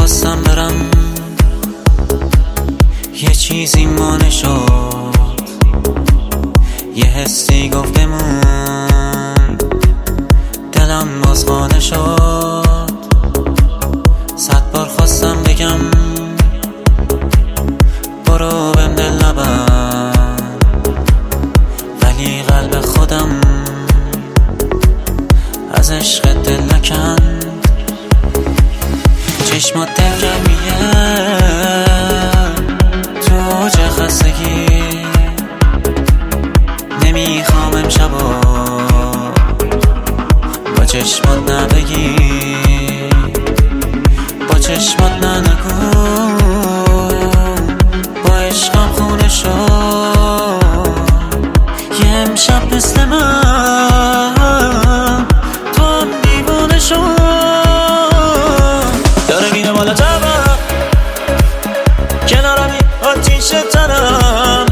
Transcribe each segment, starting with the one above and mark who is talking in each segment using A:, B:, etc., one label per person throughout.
A: خواستم برم، یه چیزی مانع شد، یه حسی گفت بمون، دلم باز خانه شد. 100 بار خواستم بگم برو بهم دل نبند، ولی قلب خودم از عشق دل نکند. چشمات دلگرمیه تو اوج خستگی، نمیخوام امشبا با چشمات نبگی، با چشمات نگو با عشقم خونه شد. یه امشب مثل من تو هم دیوانه شد. داره میره بالا تبم، کنارمی آتیش تنم،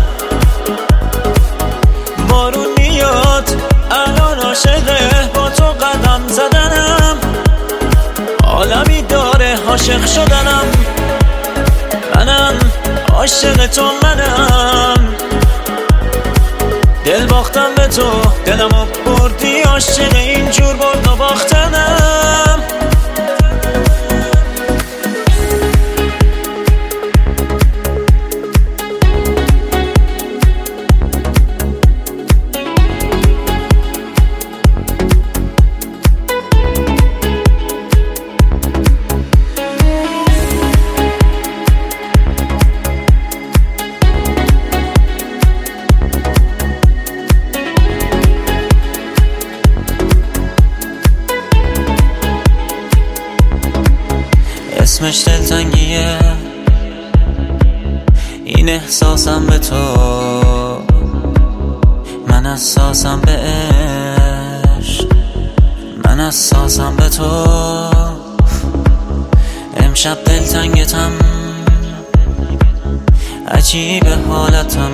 A: بارون میاد الان عاشقه با تو قدم زدنم، عالمی داره عاشق شدنم، منم عاشق تو منم، دل باختم به تو دلمو بردی، عاشق اینجور برد و باختنم. اسمش دلتنگیه، این احساسم به تو، من اساسم به عشق، من اساسم به تو. امشب دلتنگتم، عجیب حالتم،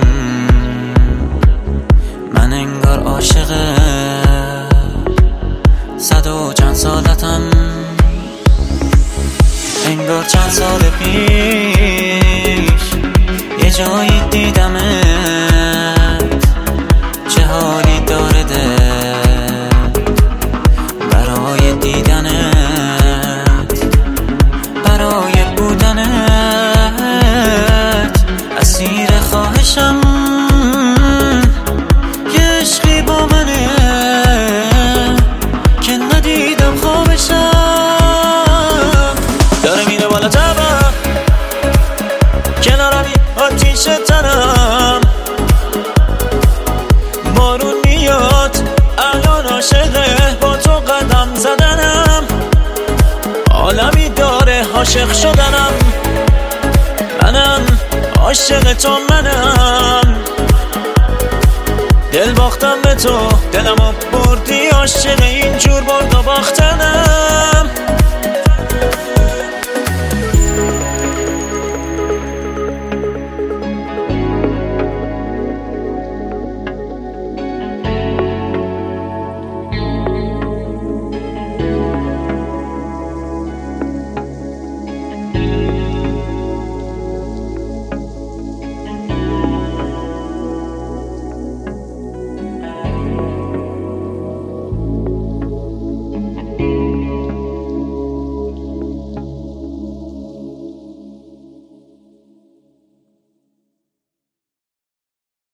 A: من انگار عاشق 100 و چند سالتم، انگار چند سال پیش یه جایی دیدمت، چه حالی داره دل برای دیدنت، برای بودنت، اسیر خواهشم یه عشقی با منه که ندیدم خوابشم. داره میره بالا تبم، کنارمی آتیش تنم، بارون میاد الان عاشقه با تو قدم زدنم، عالمی داره عاشق شدنم، منم عاشق تو منم، دل باختم به تو دلمو بردی، عاشق اینجور برد و باختنم.